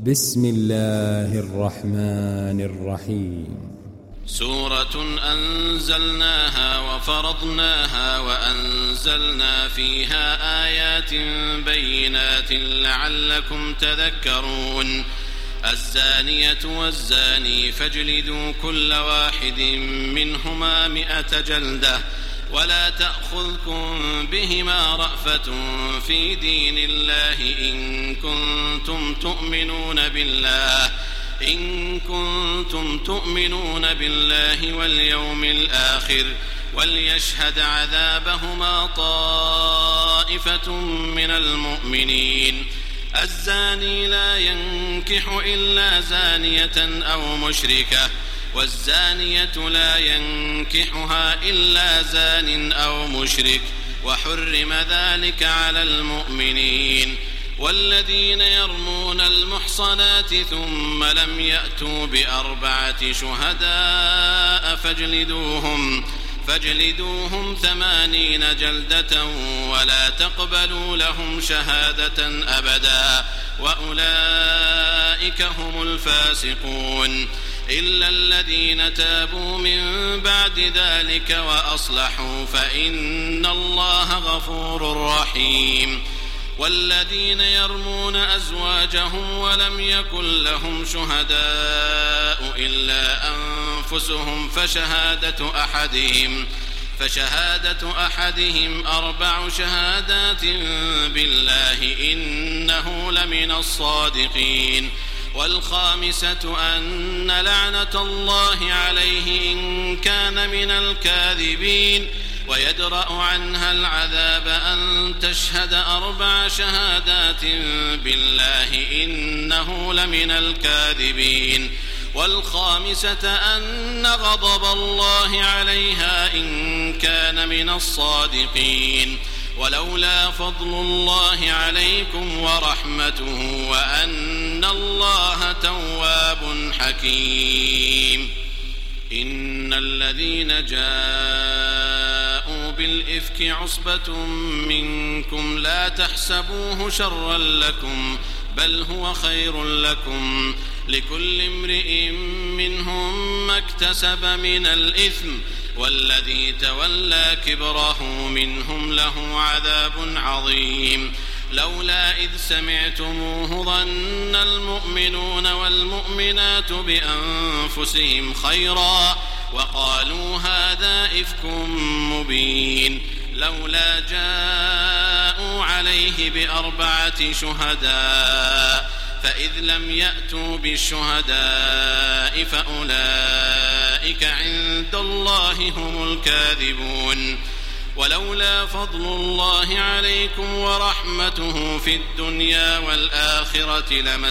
بسم الله الرحمن الرحيم. سورة أنزلناها وفرضناها وأنزلنا فيها آيات بينات لعلكم تذكرون. الزانية والزاني فاجلدوا كل واحد منهما 100 جلدة ولا تأخذكم بهما رأفة في دين الله إن كنتم تؤمنون بالله واليوم الآخر وليشهد عذابهما طائفة من المؤمنين. الزاني لا ينكح إلا زانية أو مشركة والزانية لا ينكحها إلا زان أو مشرك وحرم ذلك على المؤمنين. والذين يرمون المحصنات ثم لم يأتوا ب4 شهداء فاجلدوهم 80 جلدة ولا تقبلوا لهم شهادة أبدا وأولئك هم الفاسقون إلا الذين تابوا من بعد ذلك وأصلحوا فإن الله غفور رحيم. والذين يرمون أزواجهم ولم يكن لهم شهداء إلا أنفسهم فشهادة أحدهم 4 شهادات بالله إنه لمن الصادقين. والخامسة أن لعنة الله عليه إن كان من الكاذبين ويدرأ عنها العذاب أن تشهد 4 شهادات بالله إنه لمن الكاذبين. والخامسة أن غضب الله عليها إن كان من الصادقين. ولولا فضل الله عليكم ورحمته وأن الله تواب حكيم. إن الذين جاءوا بالإفك عصبة منكم لا تحسبوه شرا لكم بل هو خير لكم لكل امرئ منهم ما اكتسب من الإثم والذي تولى كبره منهم له عذاب عظيم. لولا إذ سمعتموه ظن المؤمنون والمؤمنات بأنفسهم خيرا وقالوا هذا إفك مبين. لولا جاءوا عليه ب4 شهداء فإذ لم يأتوا بالشهداء فأولئك عند الله هم الكاذبون. ولولا فضل الله عليكم ورحمته في الدنيا والآخرة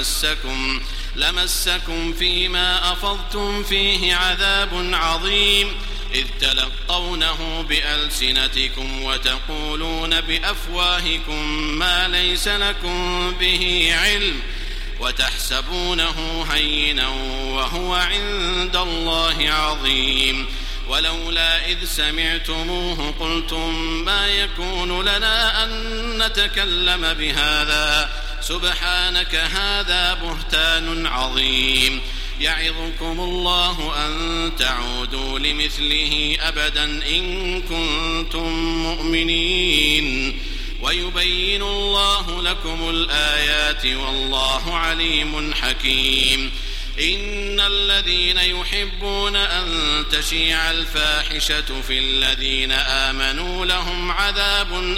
لمسكم فيما أفضتم فيه عذاب عظيم إذ تلقونه بألسنتكم وتقولون بأفواهكم ما ليس لكم به علم وتحسبونه هينا وهو عند الله عظيم. ولولا إذ سمعتموه قلتم ما يكون لنا أن نتكلم بهذا سبحانك هذا بهتان عظيم. يعظكم الله أن تعودوا لمثله أبدا إن كنتم مؤمنين ويبين الله لكم الآيات والله عليم حكيم. إن الذين يحبون أن تشيع الفاحشة في الذين آمنوا لهم عذاب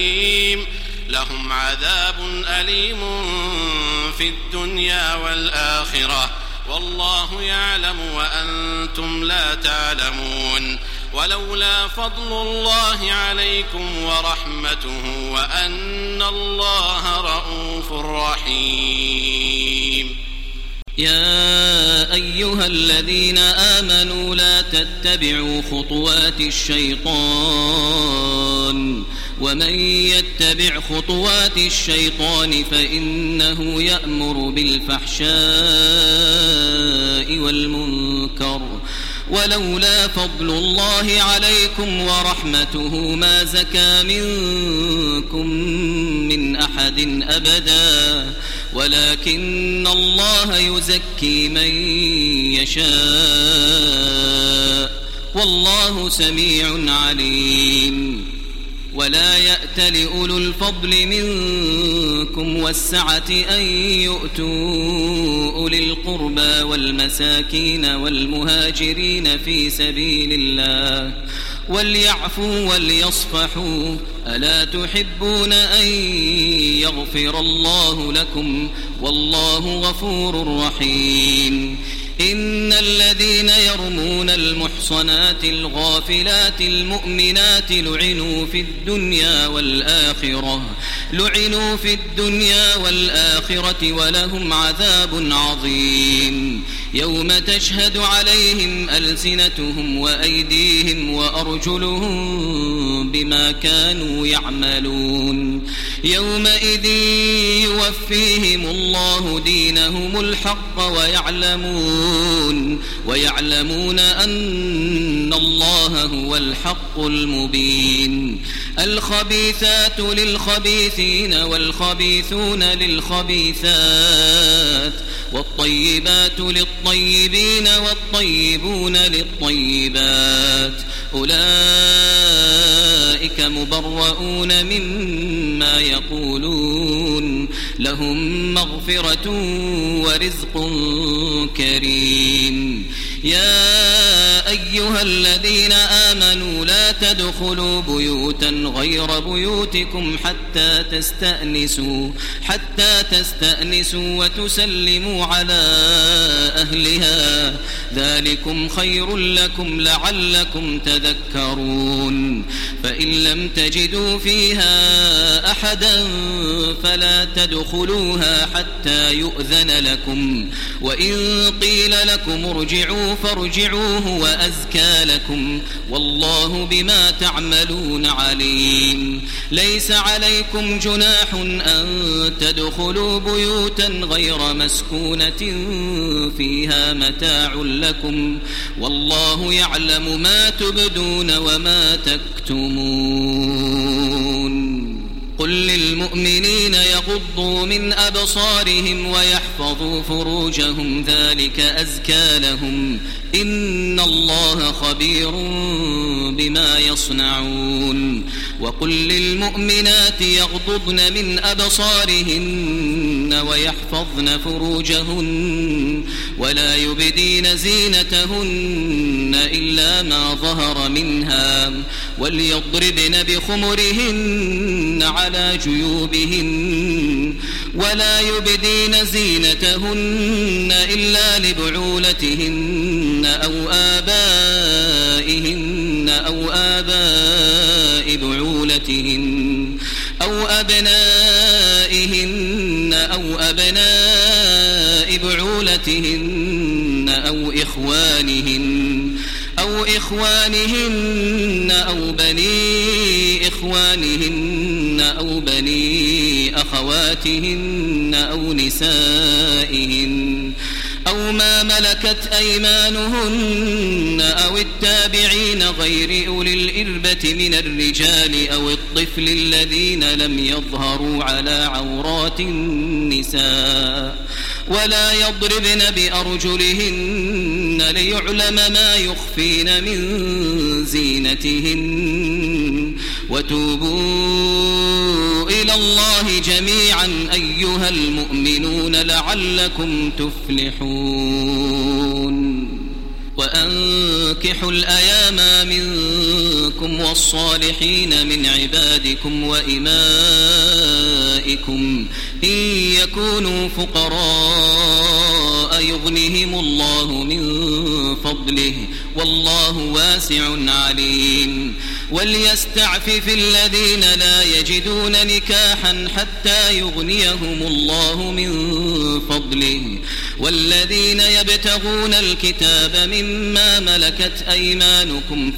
أليم في الدنيا والآخرة والله يعلم وأنتم لا تعلمون. ولولا فضل الله عليكم ورحمته وأن الله رءوف رحيم. يا أيها الذين آمنوا لا تتبعوا خطوات الشيطان ومن يتبع خطوات الشيطان فإنه يأمر بالفحشاء والمنكر ولولا فضل الله عليكم ورحمته ما زكى منكم من أحد أبدا ولكن الله يزكي من يشاء والله سميع عليم. ولا يأت لأولو الفضل منكم والسعة أن يؤتوا أولي القربى والمساكين والمهاجرين في سبيل الله وليعفوا وليصفحوا ألا تحبون أن يغفر الله لكم والله غفور رحيم. إن الذين يرمون المحصنات الغافلات المؤمنات لعنوا في الدنيا والآخرة ولهم عذاب عظيم. يوم تشهد عليهم ألسنتهم وأيديهم وأرجلهم بما كانوا يعملون. يومئذ يوفيهم الله دينهم الحق ويعلمون أن الله هو الحق المبين. الخبيثات للخبيثين والخبيثون للخبيثات والطيبات للطيبين والطيبون للطيبات أولئك مبرؤون مما يقولون لهم مغفرة ورزق كريم. يا أيها الذين آمنوا لا تدخلوا بيوتا غير بيوتكم حتى تستأنسوا وتسلموا على أهلها ذلكم خير لكم لعلكم تذكرون. فإن لم تجدوا فيها أحدا فلا تدخلوها حتى يؤذن لكم وإن قيل لكم ارجعوا فارجعوا هو أزكى لكم والله بما تعملون عليم. ليس عليكم جناح أن تدخلوا بيوتا غير مسكونة فيها متاع لكم والله يعلم ما تبدون وما تكتمون. قل للمؤمنين يغضوا من أبصارهم ويحفظوا فروجهم ذلك أزكى لهم إن الله خبير بما يصنعون. وقل للمؤمنات يغضضن من أبصارهن ويحفظن فروجهن ولا يبدين زينتهن إلا ما ظهر منها وليضربن بخمرهن على جيوبهن ولا يبدين زينتهن إلا لبعولتهن أو آبائهن أو آباء بعولتهن أو أبنائهن أو أبناء بعولتهن أو إخوانهن أو بني إخوانهن أو بني أخواتهن أو نسائهن أو ما ملكت أيمانهن أو التابعين غير أولي الإربة من الرجال أو الطفل الذين لم يظهروا على عورات النساء ولا يضربن بأرجلهن ليعلم ما يخفين من زينتهن. وتوبوا إلى الله جميعا أيها المؤمنون لعلكم تفلحون. وأنكحوا الأيام منكم والصالحين من عبادكم وإمائكم إن يكونوا فقراء يغنهم الله من فضله والله واسع عليم. وليستعفف الذين لا يجدون نكاحا حتى يغنيهم الله من فضله والذين يبتغون الكتاب مما ملكت أيمانكم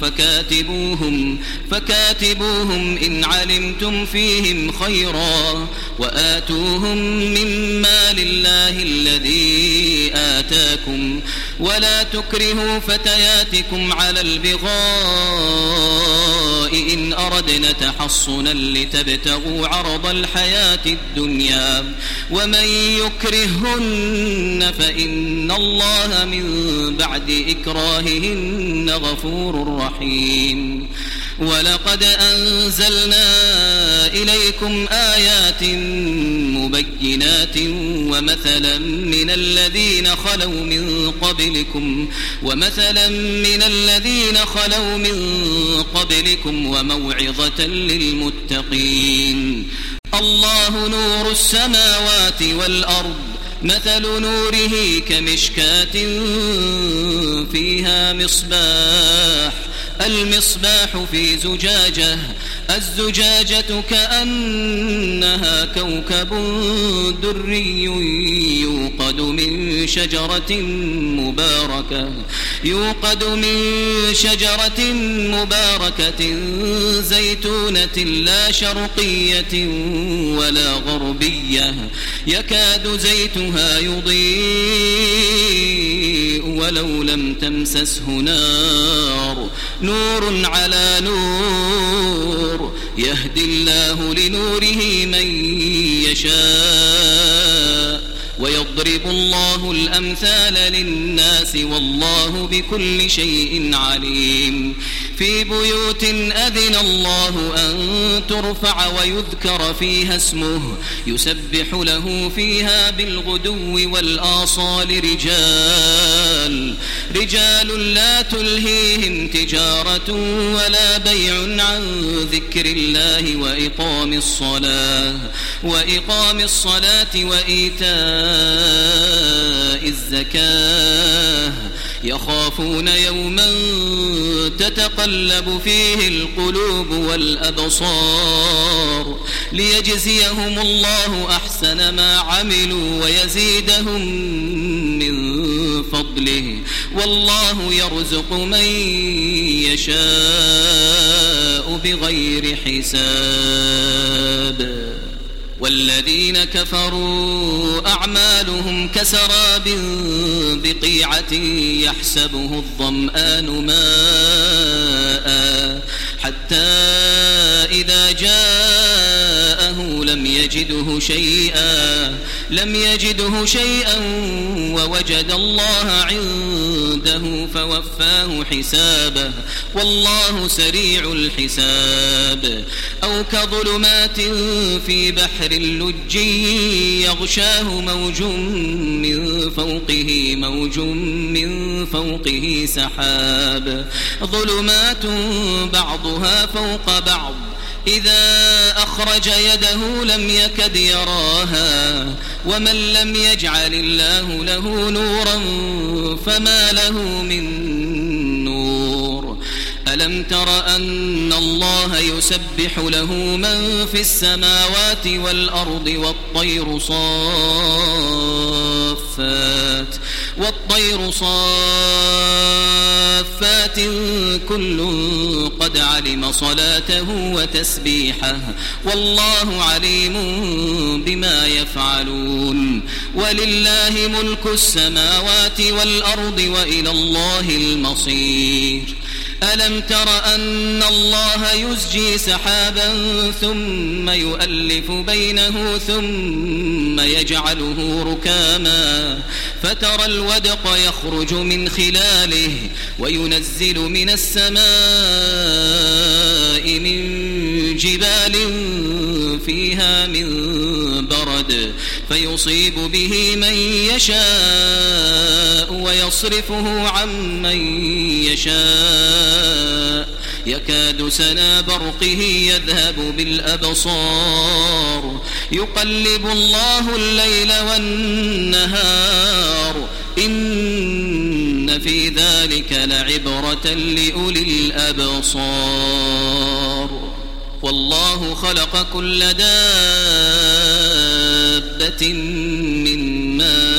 فكاتبوهم إن علمتم فيهم خيرا وآتوهم مما لله الذي آتاكم ولا تكرهوا فتياتكم على البغاء إن أردنا تحصنا لتبتغوا عرض الحياة الدنيا ومن يكرههن فإن الله من بعد إكراههن غفور رحيم. ولقد أنزلنا إليكم آيات مبينات ومثلا من الذين خلوا من قبلكم وموعظة للمتقين. الله نور السماوات والأرض مثل نوره كمشكاة فيها المصباح في زجاجة الزجاجة كأنها كوكب دري يوقد من شجرة مباركة زيتونة لا شرقية ولا غربية يكاد زيتها يضيء ولو لم تمسسه نور على نور يهدي الله لنوره من يشاء ويضرب الله الأمثال للناس والله بكل شيء عليم. في بيوت أذن الله أن ترفع ويذكر فيها اسمه يسبح له فيها بالغدو والآصال رجال لا تلهيهم تجارة ولا بيع عن ذكر الله وإقام الصلاة وإيتاء الزكاة يخافون يوما تتقلب فيه القلوب والأبصار ليجزيهم الله أحسن ما عملوا ويزيدهم من فضله والله يرزق من يشاء بغير حساب. والذين كفروا أعمالهم كسراب بقيعة يحسبه الظمآن ماء حتى إذا جاءه لم يجده شيئا ووجد الله عنده فوفاه حسابه والله سريع الحساب. أو كظلمات في بحر اللج يغشاه موج من فوقه سحاب ظلمات بعضها فوق بعض إذا أخرج يده لم يكد يراها ومن لم يجعل الله له نورا فما له من نور. ألم تر أن الله يسبح له من في السماوات والأرض والطير صافات كل قد علم صلاته وتسبيحه والله عليم بما يفعلون. ولله ملك السماوات والأرض وإلى الله المصير. ألم تر أن الله يزجي سحابا ثم يؤلف بينه ثم يجعله ركاما فترى الودق يخرج من خلاله وينزل من السماء من جبال فيها من برد فيصيب به من يشاء ويصرفه عن من يشاء يكاد سنا برقه يذهب بالأبصار يقلب الله الليل والنهار إن في ذلك لعبرة لأولي الأبصار. والله خلق كل دابة من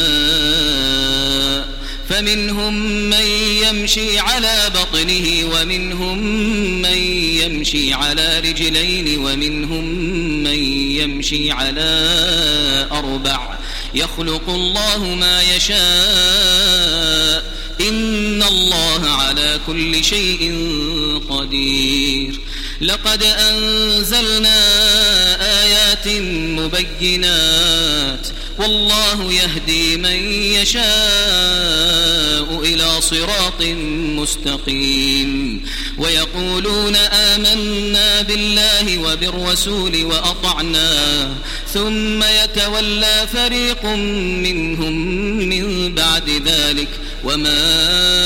ماء فمنهم من يمشي على بطنه ومنهم من يمشي على رجلين ومنهم من يمشي على 4 يخلق الله ما يشاء كل شيء قدير. لقد أنزلنا آيات مبينات والله يهدي من يشاء إلى صراط مستقيم. ويقولون آمنا بالله وبالرسول وأطعنا ثم يتولى فريق منهم من بعد ذلك وما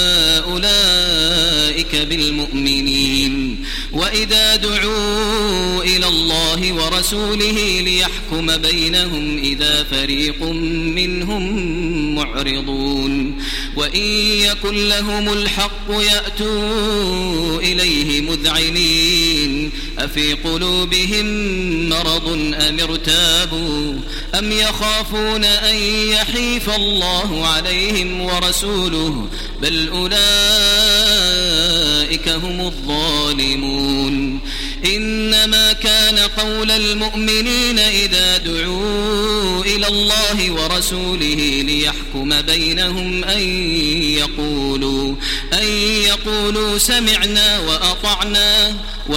أولئك بالمؤمنين. وإذا دعوا إلى الله ورسوله ليحكم بينهم إذا فريق منهم معرضون. وإن يكن لهم الحق يأتوا إليه مذعنين أفي قلوبهم مرض أم ارتابوا أم يخافون أن يحيف الله عليهم ورسوله بل أولئك هم الظالمون. إنما كان قول المؤمنين إذا دعوا إلى الله ورسوله ليحكم بينهم أن يقولوا سمعنا وأطعنا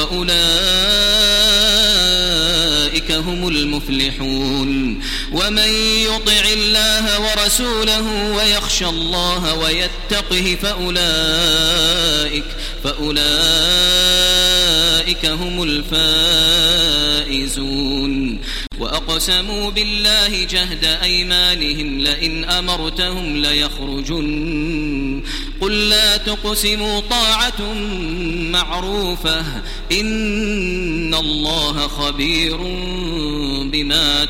وأولئك هم المفلحون. ومن يطع الله ورسوله ويخشى الله ويتقه فأولئك هم الفائزون. وأقسموا بالله جهد أيمانهم لئن أمرتهم ليخرجن قل لا تقسموا طاعة معروفة إن الله خبير بما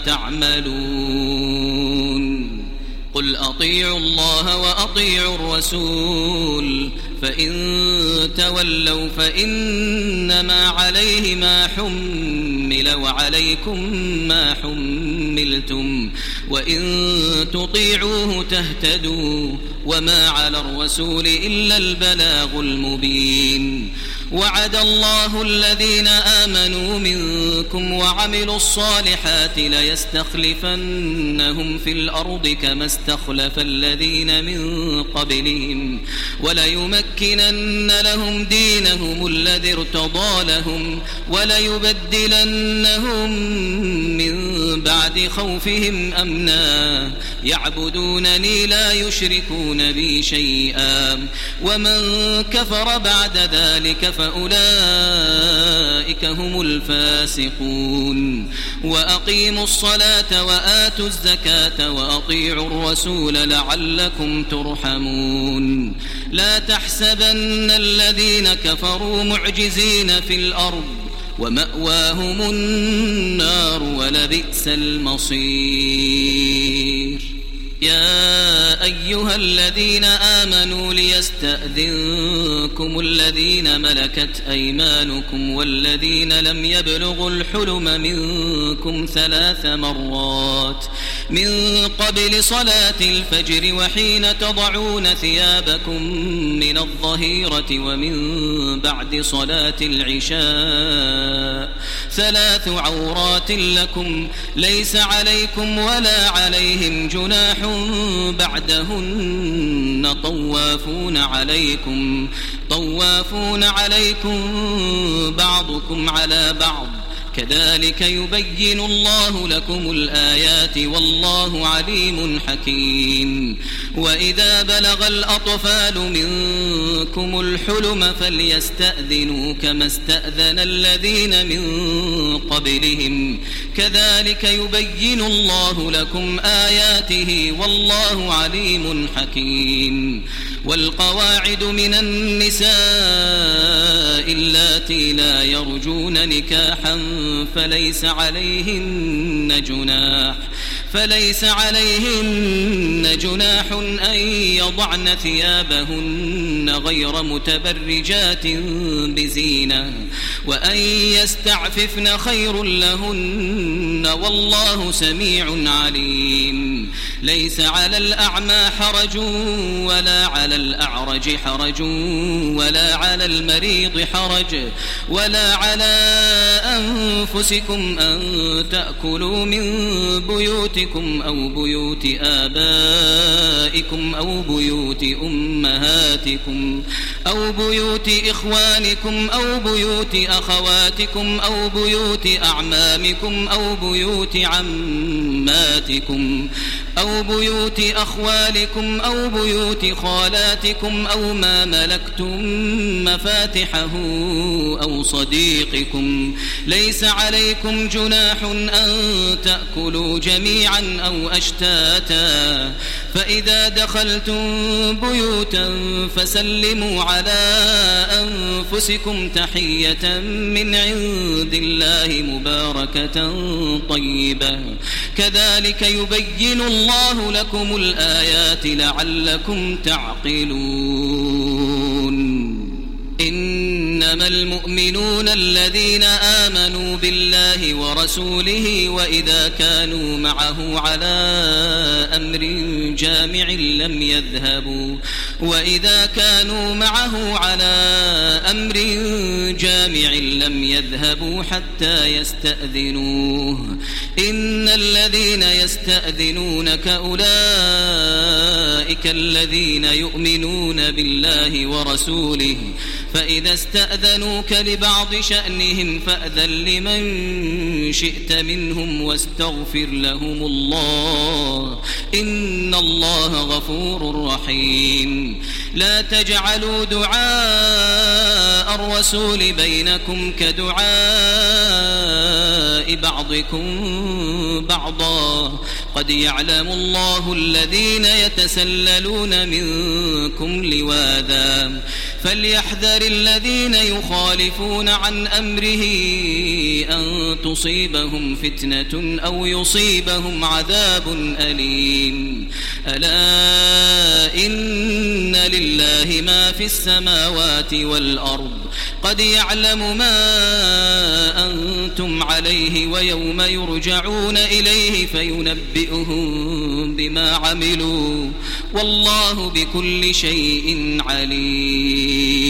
تعملون. قل أطيعوا الله وأطيعوا الرسول فإن تولوا فإنما عليه ما حمل وعليكم ما حملتم وإن تطيعوه تهتدوا وما على الرسول إلا البلاغ المبين. وعد الله الذين آمنوا منكم وعملوا الصالحات ليستخلفنهم في الأرض كما استخلف الذين من قبلهم وليمكنن لهم دينهم الذي ارتضى لهم وليبدلنهم من بعد خوفهم أمنا يعبدونني لا يشركون بي شيئا ومن كفر بعد ذلك فأولئك هم الفاسقون. وأقيموا الصلاة وآتوا الزكاة وأطيعوا الرسول لعلكم ترحمون. لا تحسبن الذين كفروا معجزين في الأرض ومأواهم النار ولبئس المصير. يا أيها الذين آمنوا ليستأذنكم الذين ملكت أيمانكم والذين لم يبلغوا الحلم منكم 3 مرات من قبل صلاة الفجر وحين تضعون ثيابكم من الظهيرة ومن بعد صلاة العشاء 3 عورات لكم ليس عليكم ولا عليهم جناح بعدهن طوافون عليكم بعضكم على بعض كذلك يبين الله لكم الآيات والله عليم حكيم. وإذا بلغ الأطفال منكم الحلم فليستأذنوا كما استأذن الذين من قبلهم كذلك يبين الله لكم آياته والله عليم حكيم. والقواعد من النساء اللاتي لا يرجون نكاحا فليس عليهن جناح أن يضعن ثيابهن غير متبرجات بزينة وأن يستعففن خير لهن والله سميع عليم. ليس على الأعمى حرج ولا على الأعرج حرج ولا على المريض حرج ولا على أنفسكم أن تأكلوا من بيوتكم أو بيوت آبائكم أو بيوت أمهاتكم أو بيوت إخوانكم أو بيوت أخواتكم أو بيوت أعمامكم أو بيوت عماتكم أو بيوت أخوالكم أو بيوت خالاتكم أو ما ملكتم مفاتحه أو صديقكم. ليس عليكم جناح أن تأكلوا جميعا أو أشتاتا، فإذا دخلتم بيوتا فسلموا على أنفسكم تحية من عند الله مباركة طيبة، كذلك يبين الله لكم الآيات لعلكم تعقلون. إنما المؤمنون الذين آمنوا بالله ورسوله وإذا كانوا معه على أمر جامع لم يذهبوا حتى يستأذنوه. إن الذين يستأذنونك أولئك الذين يؤمنون بالله ورسوله، فإذا استأذنوك لبعض شأنهم فأذن لمن شئت منهم واستغفر لهم الله، إن الله غفور رحيم. لا تجعلوا دعاء الرسول بينكم كدعاء بعضكم بعضا، قد يعلم الله الذين يتسللون منكم لواذا، فليحذر الذين يخالفون عن أمره أن تصيبهم فتنة أو يصيبهم عذاب أليم. ألا إن لله ما في السماوات والأرض، قد يعلم ما أنتم عليه ويوم يرجعون إليه فينبئهم بما عملوا، والله بكل شيء عليم.